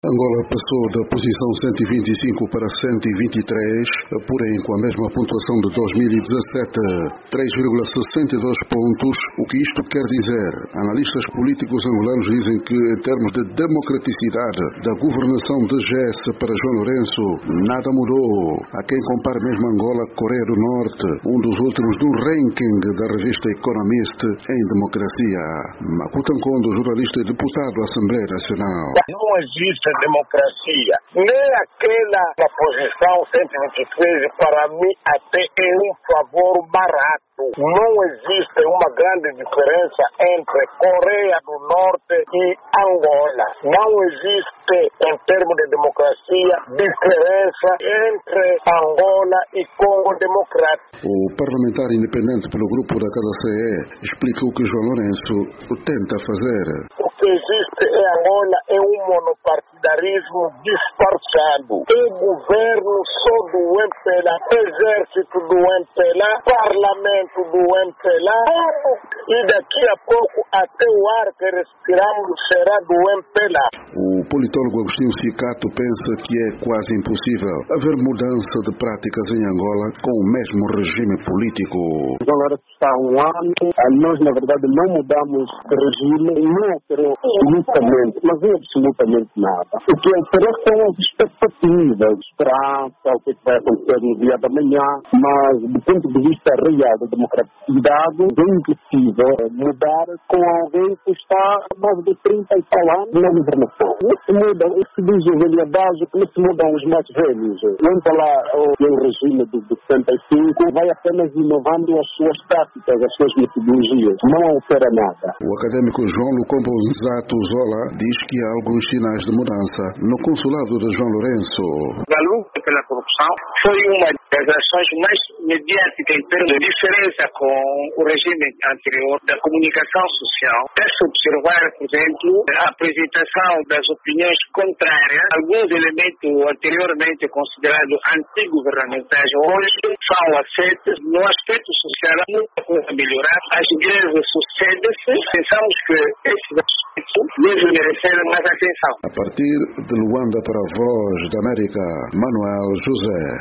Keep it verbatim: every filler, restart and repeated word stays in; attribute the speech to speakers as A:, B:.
A: Angola passou da posição cento e vinte e cinco para cento e vinte e três, porém com a mesma pontuação de dois mil e dezassete, três vírgula sessenta e dois pontos. O que isto quer dizer? Analistas políticos angolanos dizem que, em termos de democraticidade da governação de G S para João Lourenço, nada mudou. Há quem compare mesmo Angola com Coreia do Norte, um dos últimos do ranking da revista Economist em democracia. Makuta Nkondo, jornalista e deputado da Assembleia Nacional.
B: Não existe democracia, nem aquela da posição cento e vinte e três, para mim, até é um favor barato. Não existe uma grande diferença entre Coreia do Norte e Angola. Não existe, em termos de democracia, diferença entre Angola e Congo Democrático.
A: O parlamentar independente pelo grupo da K C E explicou que João Lourenço tenta fazer.
B: O que existe em Angola é um monopartidarismo disfarçado. É governo só do M P L A, exército do M P L A, parlamento do M P L A, e daqui a pouco até o ar que respiramos será do M P L A.
A: O politólogo Agostinho Cicato pensa que é quase impossível haver mudança de práticas em Angola com o mesmo regime político.
C: Agora está há um ano, nós na verdade não mudamos de regime, não alterou absolutamente, mas não absolutamente nada. O que alterou são as expectativas, esperança, o que vai acontecer no dia da manhã, mas do ponto de vista real da democraticidade, é impossível mudar com alguém que está há mais de trinta e tal anos na governação. Não se mudam, se diz o velho adágio que não se mudam os mais velhos. Não está lá o, o regime do setenta e cinco, vai apenas inovando as suas táticas, as suas metodologias, não altera nada.
A: O académico João Lucombo Nzato Zola diz que há alguns sinais de mudança no consulado de João Lourenço.
B: A luta pela corrupção foi uma das ações mais mediáticas em termos de diferença com o regime anterior da comunicação social. Deve-se observar, por exemplo, a apresentação das opiniões contrárias, alguns elementos anteriormente considerados antigovernamentais, hoje são aceitos. No aspecto social, há muita coisa a melhorar. As igrejas sucedem-se. Pensamos que esses aspectos devem merecer mais atenção.
A: A partir de Luanda para a Voz da América, Manuel José.